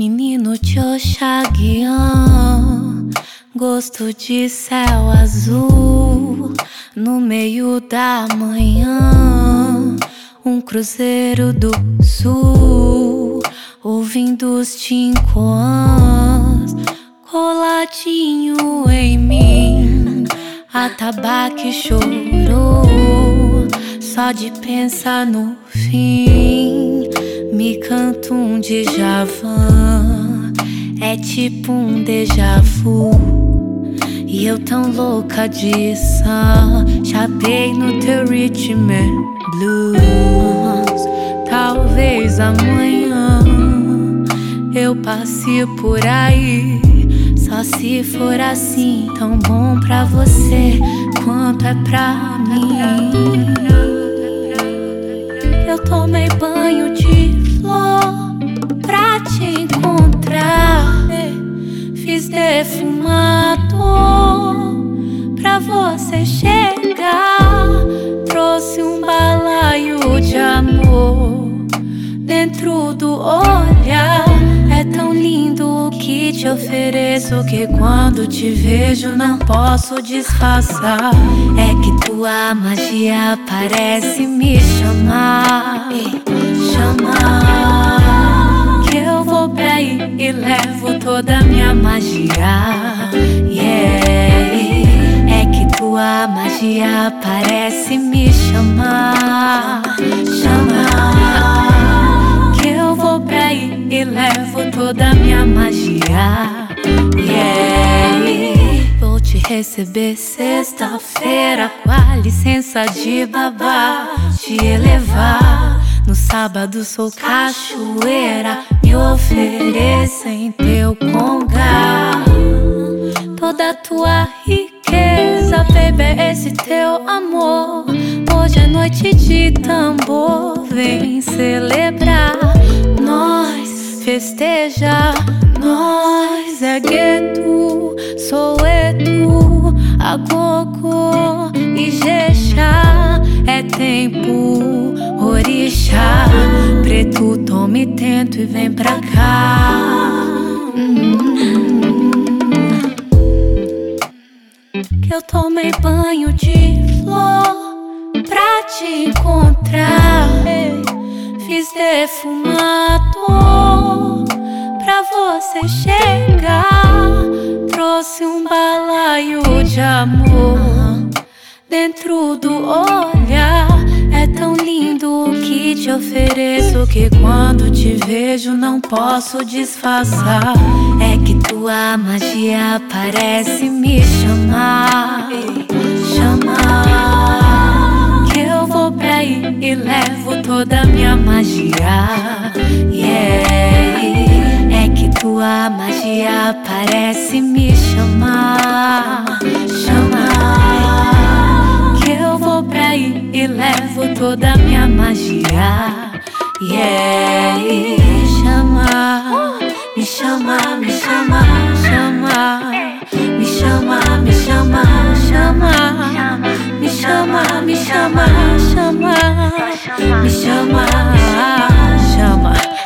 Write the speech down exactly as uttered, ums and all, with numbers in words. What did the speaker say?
menino de Oxaguian, gosto de céu azul. No meio da manhã, um cruzeiro do sul, ouvindo os tincoãs coladinho em mim. Atabaque chorou só de pensar no fim. Me canta um Djavan, é tipo um déjà vu. E eu tão louca de sam, chapei no teu rhythm and blues. Talvez amanhã eu passe por aí, só se for assim, tão bom pra você quanto é pra mim. Eu tomei banho de flor pra te encontrar, fiz defumador pra você chegar. Trouxe um balaio de amor dentro do olhar. É tão lindo o que te ofereço que quando te vejo não posso disfarçar. É que tua magia parece me chamar, chamar. Que eu vou pra aí e levo toda a minha magia, yeah. É que tua magia parece me chamar, chamar. Que eu vou pra aí e levo toda a minha magia, yeah. Vou te receber sexta-feira com a licença de babá, te elevar. No sábado sou cachoeira, me ofereça em teu conga. Toda tua riqueza, baby, é esse teu amor. Hoje é noite de tambor, vem celebrar. Nós festejar, nós é gueto, sou etu, agogo e jexá. É tempo, orixá, preto, tome tento e vem pra cá. Hum. Que eu tomei banho de flor pra te encontrar, fiz defumador pra você chegar. Trouxe um balaio de amor dentro do olhar. É tão lindo o que te ofereço que quando te vejo não posso disfarçar. É que tua magia parece me chamar, chamar. Que eu vou pra aí e levo toda a minha magia, yeah. É que tua magia parece me chamar, chamar. Que eu vou pra aí e levo toda a minha magia, yeah. Me chama, me chama, me chama, chama. Me chama, me chama, chama. Me chama, me chama, chama. Me chama, chama.